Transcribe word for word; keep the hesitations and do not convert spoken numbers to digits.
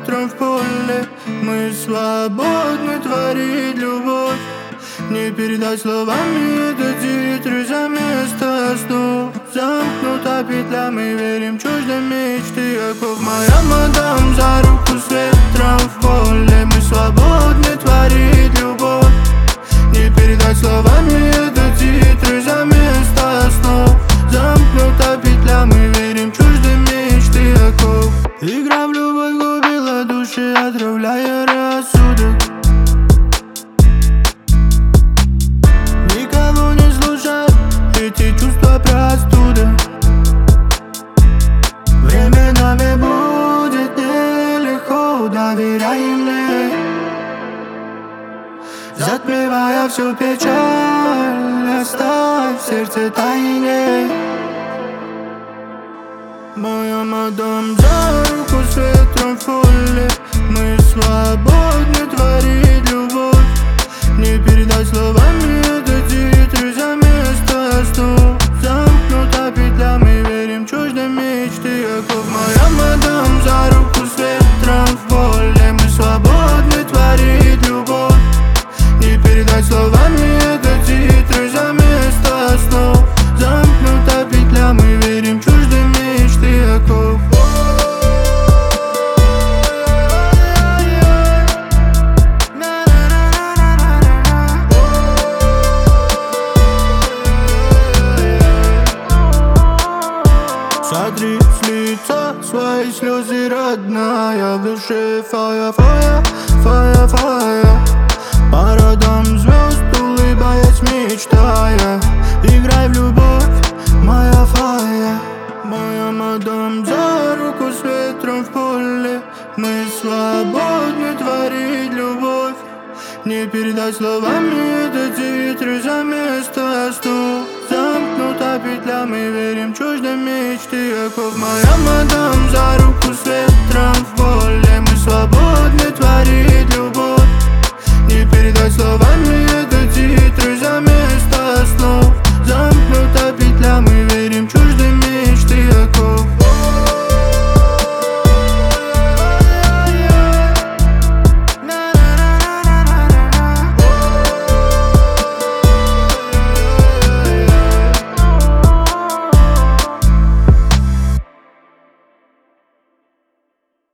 ветром в поле. Мы свободны творить любовь. Не передать словами этот директор за место снов. Замкнута петля, мы верим чуждым мечты оков. Моя мадам за руку с ветром в поле. Мы свободны творить любовь. Не передать словами этот директор за место снов. Замкнута петля, мы верим чуждым мечты оков. Игра в любовь губила души, отравляя рассудок. Никого не слушай, эти чувства простуда. Временами будет нелегко, доверяй мне, затмевая всю печаль, оставь в сердце тайне. Моя мадам за руку с ветром в поле. Мы свободны творить любовь. Не передать словами этот директор за место снов. Замкнута петля, мы верим чуждым мечты оков. Моя мадам за руку с ветром в поле. Мы свободны творить любовь. Не передать словами этот директор за место снов. Замкнута петля, мы верим чуждым мечты оков. Сотри с лица свои слезы, родная. В душе фая, фая, фая, фая. По родам звезд улыбаясь, мечтая. Играй в любовь, моя фая. Моя мадам за руку с ветром в поле. Мы свободны творить любовь. Не передать словами этот директор за место снов. Замкнута петля, мы верим чуждым мечты оков. Моя мадам за руку с ветром